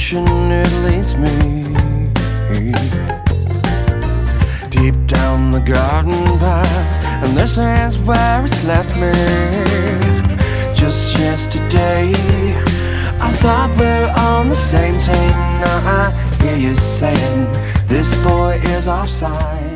direction it leads me. Deep down the garden path, and this is where it's left me. Just yesterday I thought we're on the same team. Now I hear you saying this boy is offside.